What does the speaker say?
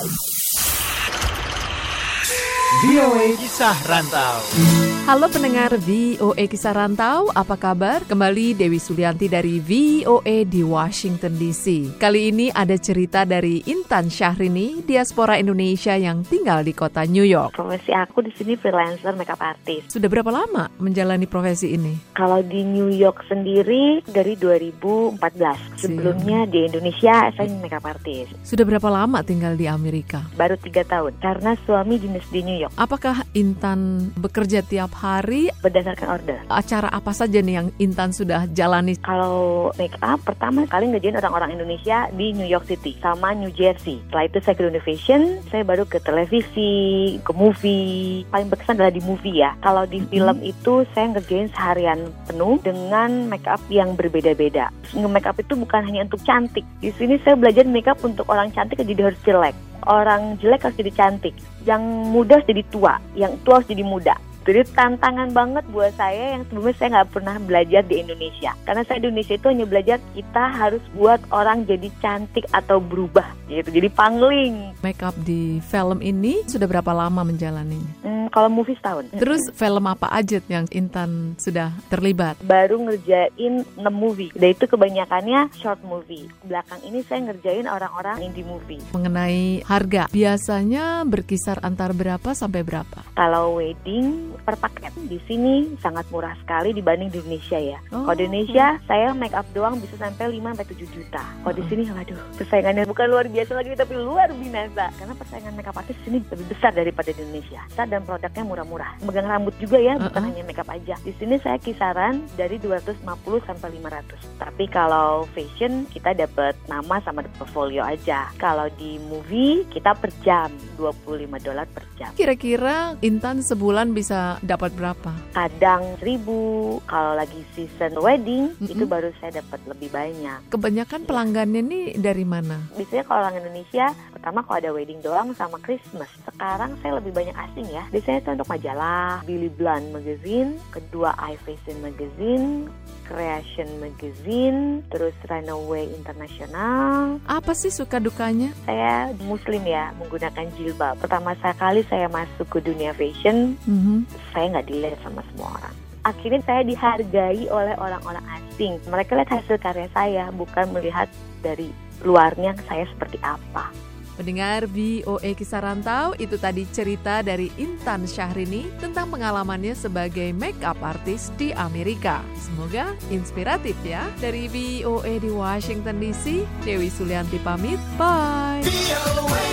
VOA Kisah Rantau. Halo pendengar VOA Kisah Rantau, apa kabar? Kembali Dewi Sulianti dari VOA di Washington DC. Kali ini ada cerita dari Intan Syahrini, diaspora Indonesia yang tinggal di kota New York. Profesi aku di sini freelancer makeup artist. Sudah berapa lama menjalani profesi ini? Kalau di New York sendiri dari 2014. Sebelumnya di Indonesia saya makeup artist. Sudah berapa lama tinggal di Amerika? Baru 3 tahun, karena suami dinas di New York. Apakah Intan bekerja tiap hari? Berdasarkan order. Acara apa saja nih yang Intan sudah jalani? Kalau make up, pertama kali ngerjain orang-orang Indonesia di New York City sama New Jersey. Setelah itu saya ke Innovation, saya baru ke televisi, ke movie. Paling berkesan adalah di movie ya. Kalau di film itu saya ngerjain seharian penuh dengan make up yang berbeda-beda. Make up itu bukan hanya untuk cantik. Di sini saya belajar make up untuk orang cantik jadi harus jelek. Orang jelek harus jadi cantik. Yang muda harus jadi tua. Yang tua harus jadi muda. Jadi tantangan banget buat saya yang sebelumnya saya nggak pernah belajar di Indonesia. Karena saya di Indonesia itu hanya belajar kita harus buat orang jadi cantik atau berubah gitu. Jadi pangling. Makeup di film ini sudah berapa lama menjalaninya? Kalau movie setahun. Terus film apa aja yang Intan sudah terlibat? Baru ngerjain 6 movie. Dan itu kebanyakannya short movie. Belakang ini saya ngerjain orang-orang indie movie. Mengenai harga, biasanya berkisar antar berapa sampai berapa? Kalau wedding per paket. Di sini sangat murah sekali dibanding di Indonesia ya. Kalau di Indonesia saya make up doang bisa sampai 5-7 juta. Kalau di sini waduh, persaingannya bukan luar biasa lagi tapi luar binasa. Karena persaingan make up artist sini lebih besar daripada di Indonesia. Dan produknya murah-murah. Megang rambut juga ya, bukan hanya make up aja. Di sini saya kisaran dari 250 sampai 500. Tapi kalau fashion kita dapat nama sama portfolio aja. Kalau di movie kita per jam, $25 per jam. Kira-kira Intan sebulan bisa dapat berapa? Kadang 1.000. Kalau lagi season wedding itu baru saya dapat lebih banyak. Kebanyakan pelanggannya nih dari mana? Biasanya kalau orang Indonesia, pertama kalau ada wedding doang sama Christmas. Sekarang saya lebih banyak asing ya. Biasanya itu untuk majalah, Billy Blunt Magazine, kedua iFashion Magazine, Creation Magazine, terus Runway International. Apa sih suka dukanya? Saya muslim ya, menggunakan jilbab. Pertama kali saya masuk ke dunia fashion, saya nggak dilihat sama semua orang. Akhirnya saya dihargai oleh orang-orang asing. Mereka lihat hasil karya saya, bukan melihat dari luarnya saya seperti apa. Pendengar VOA Kisah Rantau, itu tadi cerita dari Intan Syahrini tentang pengalamannya sebagai make-up artist di Amerika. Semoga inspiratif ya. Dari VOA di Washington DC, Dewi Sulianti pamit. Bye!